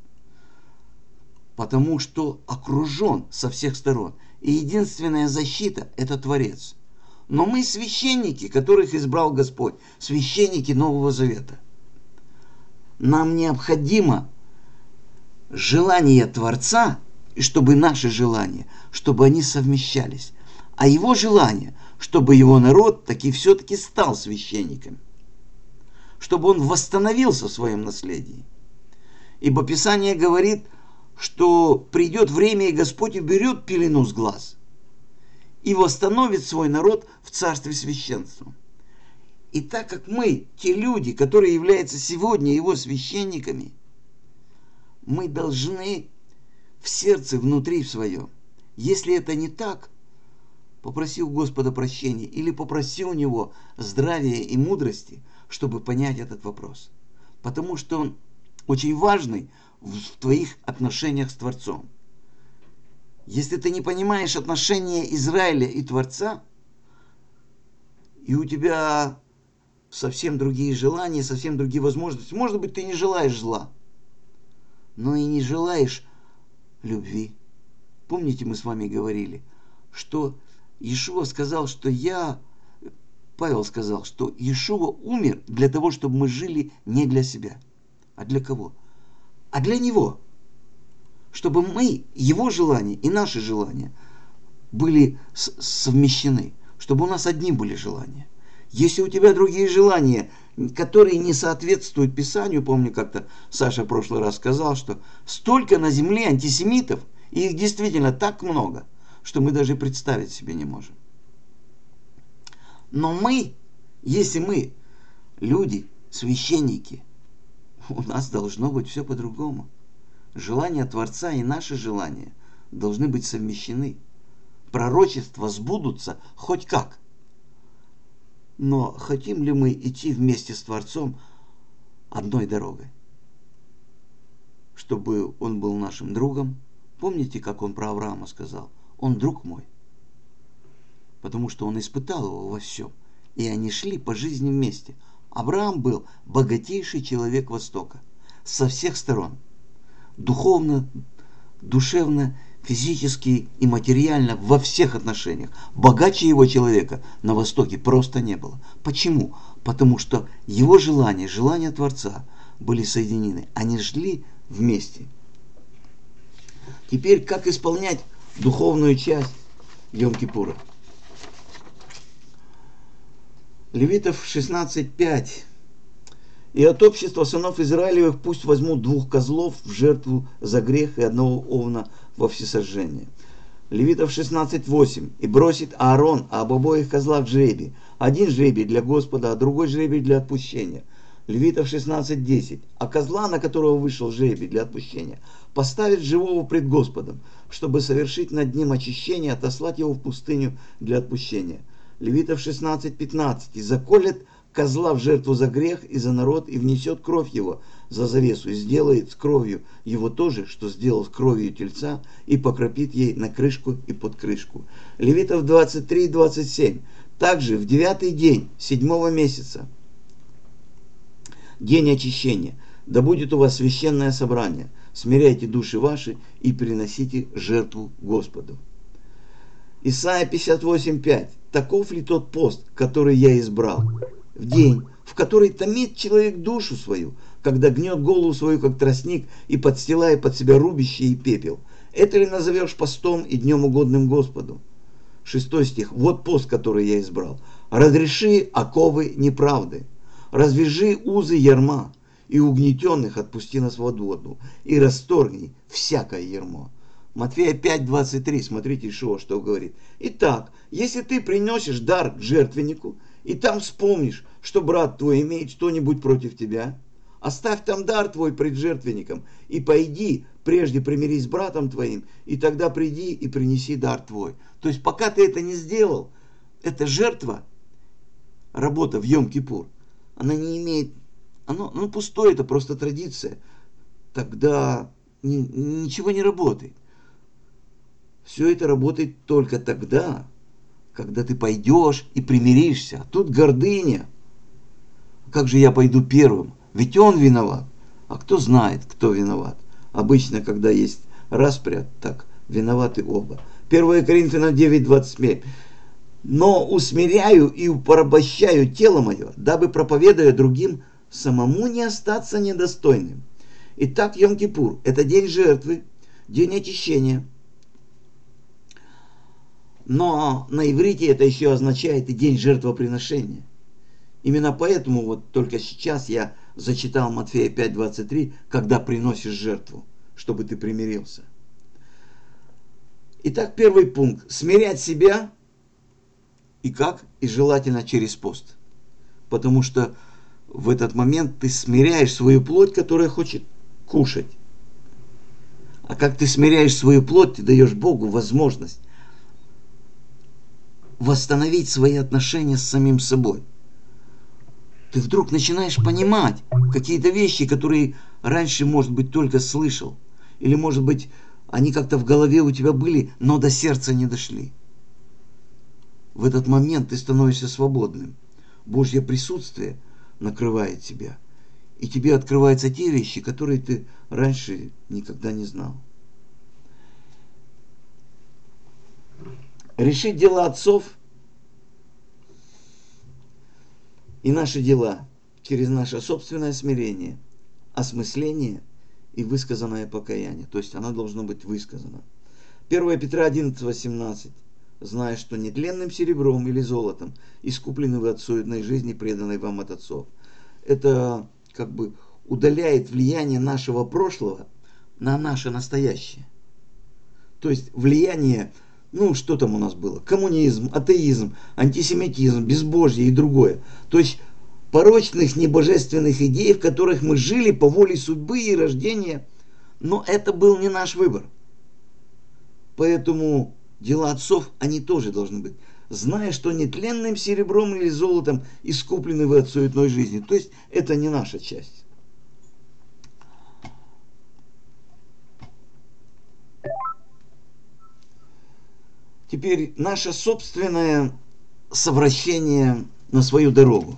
Потому что окружен со всех сторон. И единственная защита – это Творец. Но мы священники, которых избрал Господь, священники Нового Завета. Нам необходимо желание Творца, и чтобы наши желания, чтобы они совмещались. А его желание, чтобы его народ таки все-таки стал священником. Чтобы он восстановился в своем наследии. Ибо Писание говорит, что придет время, и Господь уберет пелену с глаз и восстановит свой народ в царстве священства. И так как мы, те люди, которые являются сегодня его священниками, мы должны в сердце, внутри в своем, если это не так, попроси у Господа прощения или попроси у Него здравия и мудрости, чтобы понять этот вопрос. Потому что он очень важный в твоих отношениях с Творцом. Если ты не понимаешь отношения Израиля и Творца, и у тебя совсем другие желания, совсем другие возможности, может быть, ты не желаешь зла, но и не желаешь любви. Помните, мы с вами говорили, что Иешуа сказал, что я, Павел сказал, что Иешуа умер для того, чтобы мы жили не для себя. А для кого? А для Него. Чтобы мы, Его желания и наши желания были совмещены. Чтобы у нас одни были желания. Если у тебя другие желания, которые не соответствуют Писанию. Помню, как-то Саша в прошлый раз сказал, что столько на земле антисемитов, и их действительно так много, что мы даже представить себе не можем. Но мы, если мы люди, священники, у нас должно быть все по-другому. Желания Творца и наши желания должны быть совмещены. Пророчества сбудутся хоть как. Но хотим ли мы идти вместе с Творцом одной дорогой? Чтобы он был нашим другом. Помните, как он про Авраама сказал? Он друг мой. Потому что он испытал его во всем. И они шли по жизни вместе. Авраам был богатейший человек Востока. Со всех сторон. Духовно, душевно, физически и материально, во всех отношениях. Богаче его человека на Востоке просто не было. Почему? Потому что его желания, желания Творца были соединены. Они шли вместе. Теперь, как исполнять духовную часть Йом-Кипура? Левитов шестнадцать пять. И от общества сынов Израилевых пусть возьмут двух козлов в жертву за грех и одного овна во всесожжение. Левитов шестнадцать восемь. И бросит Аарон об обоих козлах жребий. Один жребий для Господа, а другой жребий для отпущения. Левитов шестнадцать десять. А козла, на которого вышел жребий для отпущения, поставит живого пред Господом, чтобы совершить над ним очищение, отослать его в пустыню для отпущения. Левитов шестнадцать пятнадцать. И заколет козла в жертву за грех и за народ, и внесет кровь его за завесу, и сделает с кровью его то же, что сделал с кровью тельца, и покропит ей на крышку и под крышку. Левитов двадцать три двадцать семь. Также в девятый день седьмого месяца, день очищения, да будет у вас священное собрание, смиряйте души ваши и приносите жертву Господу. Исайя пятьдесят восемь пять. Таков ли тот пост, который я избрал? В день, в который томит человек душу свою, когда гнет голову свою, как тростник, и подстилает под себя рубище и пепел. Это ли назовешь постом и днем угодным Господу? Шестой стих. Вот пост, который я избрал. Разреши оковы неправды, развяжи узы ярма, и угнетенных отпусти на свободу, и расторгни всякое ярмо. Матфея пять двадцать три. Смотрите, Ишуа что говорит. Итак, если ты приносишь дар к жертвеннику, и там вспомнишь, что брат твой имеет что-нибудь против тебя, оставь там дар твой пред жертвенником, и пойди, прежде примирись с братом твоим, и тогда приди и принеси дар твой. То есть, пока ты это не сделал, эта жертва, работа в Йом-Кипур, она не имеет, оно, ну, пустое, это просто традиция. Тогда ни, ничего не работает. Все это работает только тогда, когда ты пойдешь и примиришься. А тут гордыня. Как же я пойду первым? Ведь он виноват. А кто знает, кто виноват? Обычно, когда есть распря, так виноваты оба. первое Коринфянам девять двадцать пять. Но усмиряю и порабощаю тело мое, дабы, проповедуя другим, самому не остаться недостойным. Итак, Йом-Кипур – это день жертвы, день очищения. Но на иврите это еще означает и день жертвоприношения. Именно поэтому вот только сейчас я зачитал Матфея пять двадцать три, когда приносишь жертву, чтобы ты примирился. Итак, первый пункт. Смирять себя. И как? И желательно через пост. Потому что в этот момент ты смиряешь свою плоть, которая хочет кушать. А как ты смиряешь свою плоть, ты даешь Богу возможность восстановить свои отношения с самим собой. Ты вдруг начинаешь понимать какие-то вещи, которые раньше, может быть, только слышал. Или, может быть, они как-то в голове у тебя были, но до сердца не дошли. В этот момент ты становишься свободным. Божье присутствие накрывает тебя. И тебе открываются те вещи, которые ты раньше никогда не знал. Решить дела отцов и наши дела через наше собственное смирение, осмысление и высказанное покаяние. То есть оно должно быть высказано. первое Петра одиннадцать восемнадцать. Зная, что нетленным серебром или золотом искуплены вы от суетной жизни, преданной вам от отцов, это как бы удаляет влияние нашего прошлого на наше настоящее. То есть влияние, ну что там у нас было, коммунизм, атеизм, антисемитизм, безбожие и другое. То есть порочных, небожественных идей, в которых мы жили по воле судьбы и рождения, но это был не наш выбор. Поэтому дела отцов, они тоже должны быть, зная, что нетленным серебром или золотом искуплены вы от суетной жизни. То есть это не наша часть. Теперь наше собственное совращение на свою дорогу.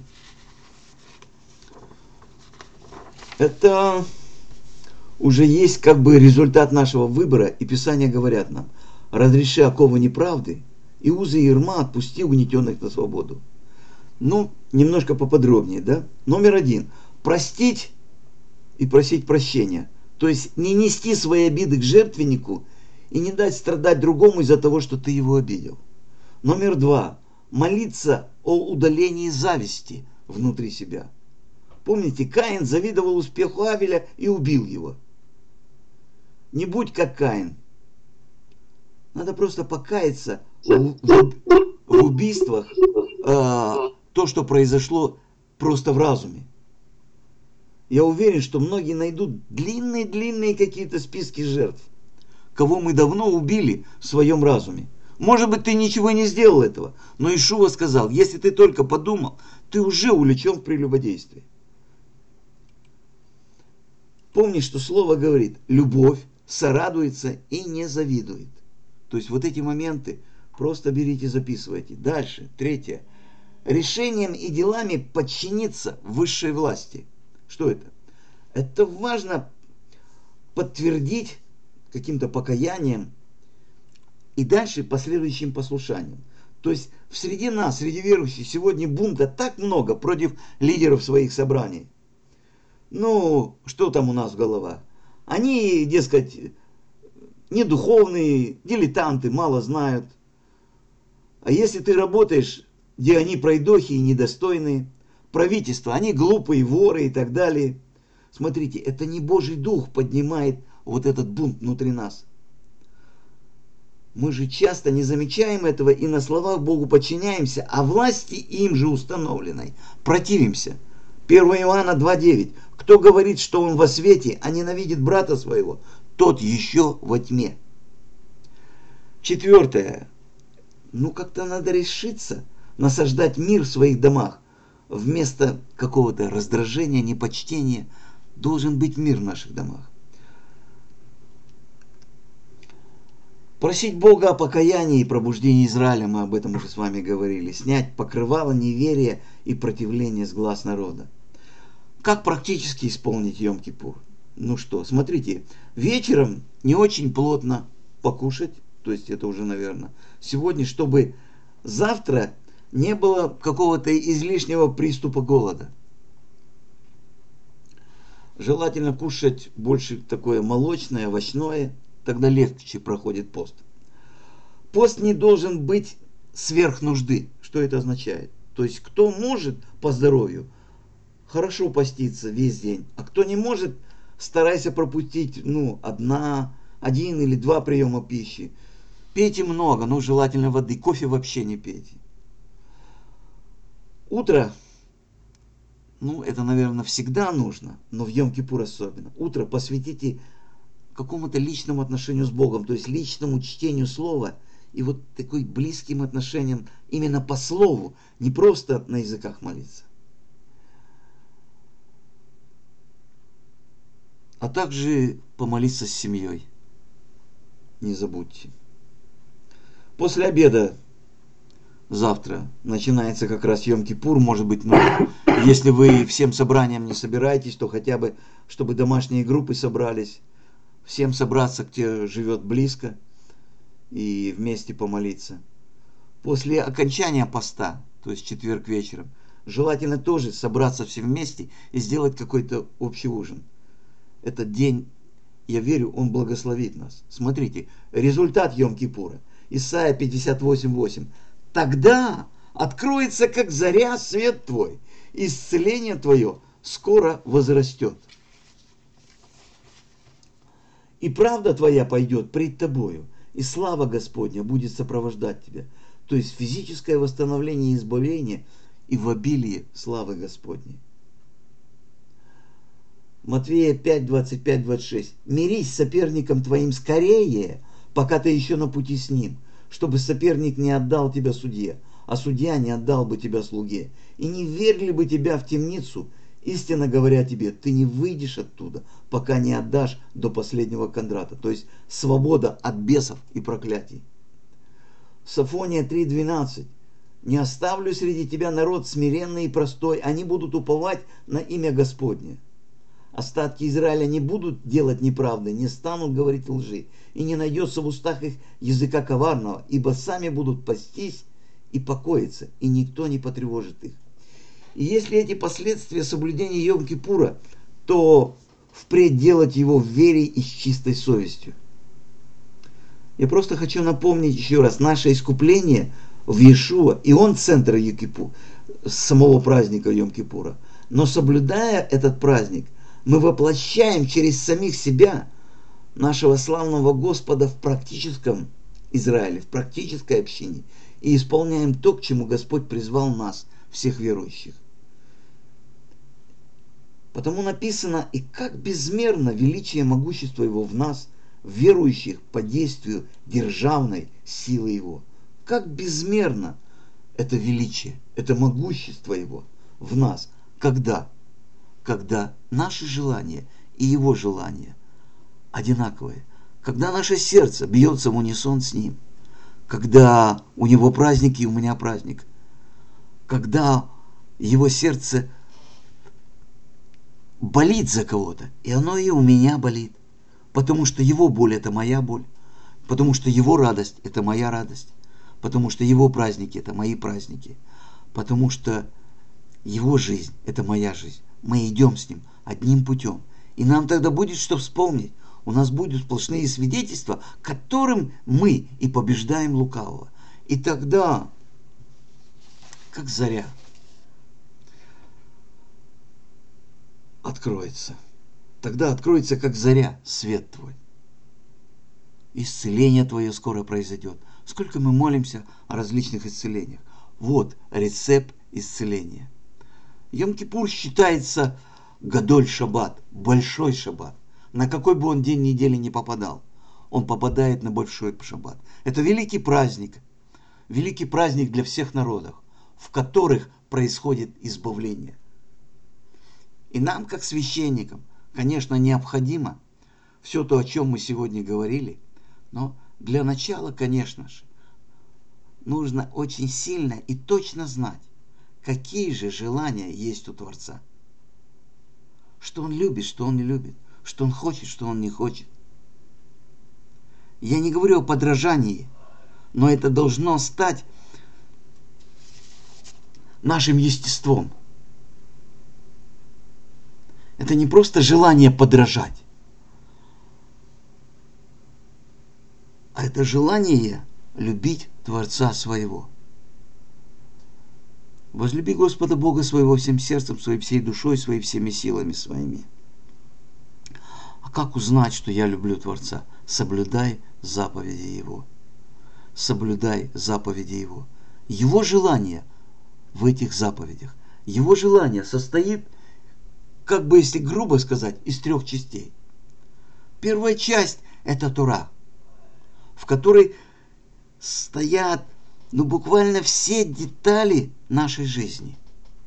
Это уже есть как бы результат нашего выбора, и Писания говорят нам: разреши оковы неправды, и узы ярма отпусти угнетенных на свободу. Ну, немножко поподробнее, да? Номер один. Простить и просить прощения. То есть не нести свои обиды к жертвеннику и не дать страдать другому из-за того, что ты его обидел. Номер два. Молиться о удалении зависти внутри себя. Помните, Каин завидовал успеху Авеля и убил его. Не будь как Каин. Надо просто покаяться в, в, в убийствах, э, то, что произошло просто в разуме. Я уверен, что многие найдут длинные-длинные какие-то списки жертв, кого мы давно убили в своем разуме. Может быть, ты ничего не сделал этого, но Иешуа сказал: если ты только подумал, ты уже увлечен в прелюбодействии. Помни, что слово говорит: любовь сорадуется и не завидует. То есть вот эти моменты просто берите, записывайте. Дальше, третье. Решением и делами подчиниться высшей власти. Что это? Это важно подтвердить каким-то покаянием и дальше последующим послушанием. То есть в среди нас, среди верующих, сегодня бунта так много против лидеров своих собраний. Ну, что там у нас в головах? Они, дескать, недуховные, дилетанты, мало знают. А если ты работаешь, где они пройдохи и недостойные, правительство, они глупые, воры и так далее. Смотрите, это не Божий Дух поднимает вот этот бунт внутри нас. Мы же часто не замечаем этого и на словах Богу подчиняемся, а власти им же установленной противимся. первое Иоанна два девять. Кто говорит, что он во свете, а ненавидит брата своего, тот еще во тьме. Четвертое. Ну, как-то надо решиться насаждать мир в своих домах. Вместо какого-то раздражения, непочтения должен быть мир в наших домах. Просить Бога о покаянии и пробуждении Израиля, мы об этом уже с вами говорили. Снять покрывало неверия и противления с глаз народа. Как практически исполнить Йом-Кипур? Ну что, смотрите, вечером не очень плотно покушать, то есть это уже, наверное, сегодня, чтобы завтра не было какого-то излишнего приступа голода. Желательно кушать больше такое молочное, овощное, тогда легче проходит пост. Пост не должен быть сверх нужды. Что это означает? То есть кто может по здоровью, хорошо поститься весь день, а кто не может, старайся пропустить ну, одна, один или два приема пищи. Пейте много, но желательно воды, кофе вообще не пейте. Утро, ну это, наверное, всегда нужно, но в Йом-Кипур особенно. Утро посвятите какому-то личному отношению с Богом, то есть личному чтению Слова и вот такой близким отношениям именно по Слову, не просто на языках молиться. А также помолиться с семьей. Не забудьте. После обеда завтра начинается как раз Йом-Кипур, может быть, ну, если вы всем собранием не собираетесь, то хотя бы, чтобы домашние группы собрались, всем собраться, кто живет близко, и вместе помолиться. После окончания поста, то есть четверг вечером, желательно тоже собраться все вместе и сделать какой-то общий ужин. Этот день, я верю, он благословит нас. Смотрите, результат Йом-Кипура. Исайя пятьдесят восемь восемь. Тогда откроется, как заря, свет твой, исцеление твое скоро возрастет. И правда твоя пойдет пред тобою, и слава Господня будет сопровождать тебя. То есть физическое восстановление и избавление и в обилии славы Господней. Матвея пять, двадцать пять, двадцать шесть. «Мирись с соперником твоим скорее, пока ты еще на пути с ним, чтобы соперник не отдал тебя судье, а судья не отдал бы тебя слуге. И не ввергли бы тебя в темницу, истинно говоря тебе, ты не выйдешь оттуда, пока не отдашь до последнего кондрата». То есть свобода от бесов и проклятий. Софония три, двенадцать. «Не оставлю среди тебя народ смиренный и простой, они будут уповать на имя Господне. Остатки Израиля не будут делать неправды, не станут говорить лжи, и не найдется в устах их языка коварного, ибо сами будут пастись и покоиться, и никто не потревожит их». И если эти последствия соблюдения Йом-Кипура, то впредь делать его в вере и с чистой совестью. Я просто хочу напомнить еще раз, наше искупление в Иешуа, и он центр Йом-Кипура, самого праздника Йом-Кипура. Но соблюдая этот праздник, мы воплощаем через самих себя нашего славного Господа в практическом Израиле, в практической общине, и исполняем то, к чему Господь призвал нас, всех верующих. Потому написано: «И как безмерно величие и могущество Его в нас, верующих по действию державной силы Его». Как безмерно это величие, это могущество Его в нас. Когда? Когда наши желания и Его желания одинаковые. Когда наше сердце бьется в унисон с Ним. Когда у Него праздник и у меня праздник. Когда Его сердце болит за кого-то, и оно и у меня болит. Потому что Его боль – это моя боль. Потому что Его радость – это моя радость. Потому что Его праздники – это мои праздники. Потому что Его жизнь – это моя жизнь. Мы идем с Ним одним путем. И нам тогда будет что вспомнить. У нас будут сплошные свидетельства, которым мы и побеждаем лукавого. И тогда, как заря, откроется. Тогда откроется, как заря, свет Твой. Исцеление Твое скоро произойдет. Сколько мы молимся о различных исцелениях. Вот рецепт исцеления. Йом-Кипур считается Гадоль Шаббат, большой шаббат. На какой бы он день недели не попадал, он попадает на большой шаббат. Это великий праздник, великий праздник для всех народов, в которых происходит избавление. И нам, как священникам, конечно, необходимо все то, о чем мы сегодня говорили, но для начала, конечно же, нужно очень сильно и точно знать, какие же желания есть у Творца. Что Он любит, что Он не любит, что Он хочет, что Он не хочет. Я не говорю о подражании, но это должно стать нашим естеством. Это не просто желание подражать, а это желание любить Творца своего. Возлюби Господа Бога своего всем сердцем, своей всей душой, своей всеми силами своими. А как узнать, что я люблю Творца? Соблюдай заповеди Его. Соблюдай заповеди Его. Его желание в этих заповедях. Его желание состоит, как бы если грубо сказать, из трех частей. Первая часть – это Тора, в которой стоят, ну, буквально все детали нашей жизни.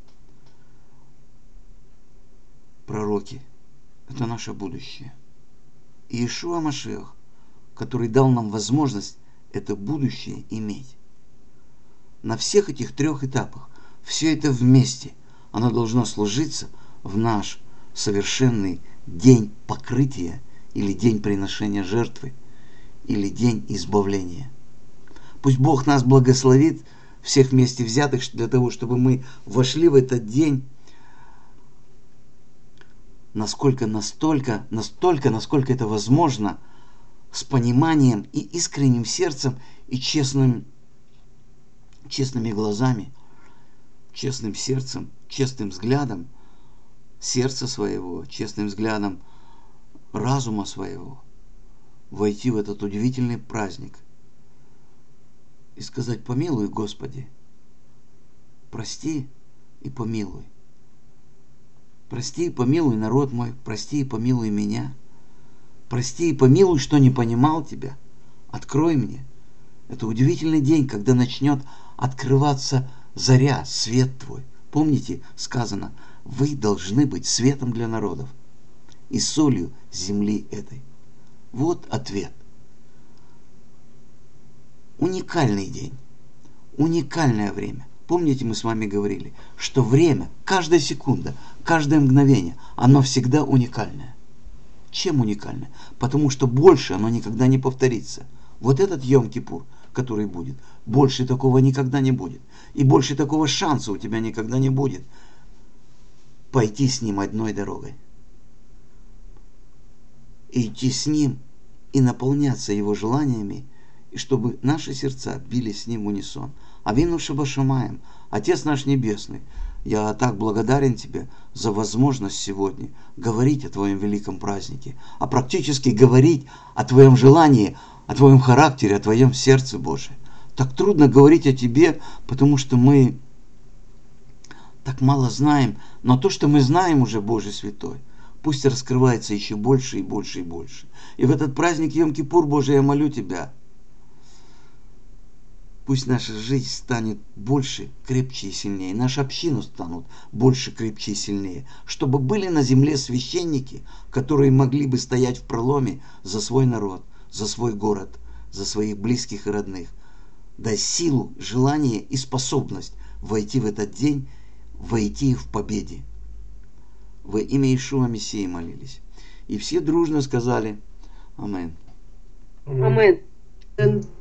Пророки – это наше будущее. И Иешуа Машиах, который дал нам возможность это будущее иметь. На всех этих трех этапах, все это вместе, оно должно сложиться в наш совершенный день покрытия или день приношения жертвы, или день избавления. Пусть Бог нас благословит, всех вместе взятых, для того, чтобы мы вошли в этот день насколько, настолько, настолько, насколько это возможно, с пониманием и искренним сердцем и честным, честными глазами, честным сердцем, честным взглядом, сердца своего, честным взглядом разума своего войти в этот удивительный праздник и сказать: помилуй, Господи, прости и помилуй. Прости и помилуй народ мой, прости и помилуй меня. Прости и помилуй, что не понимал Тебя. Открой мне. Это удивительный день, когда начнет открываться заря, свет Твой. Помните, сказано: вы должны быть светом для народов и солью земли этой. Вот ответ. Уникальный день, уникальное время. Помните, мы с вами говорили, что время, каждая секунда, каждое мгновение, оно всегда уникальное. Чем уникальное? Потому что больше оно никогда не повторится. Вот этот Йом-Кипур, который будет, больше такого никогда не будет. И больше такого шанса у тебя никогда не будет пойти с ним одной дорогой. И идти с ним, и наполняться его желаниями, и чтобы наши сердца бились с ним в унисон. Авину шеба шамаем, Отец наш Небесный, я так благодарен Тебе за возможность сегодня говорить о Твоем великом празднике, а практически говорить о Твоем желании, о Твоем характере, о Твоем сердце, Боже. Так трудно говорить о Тебе, потому что мы так мало знаем, но то, что мы знаем уже, Боже Святой, пусть раскрывается еще больше и больше и больше. И в этот праздник Йом-Кипур, Боже, я молю Тебя, пусть наша жизнь станет больше, крепче и сильнее. Наша община станут больше, крепче и сильнее. Чтобы были на земле священники, которые могли бы стоять в проломе за свой народ, за свой город, за своих близких и родных. Дай силу, желание и способность войти в этот день, войти в победе. Во имя Иешуа Мессии молились. И все дружно сказали: Амин. Амин.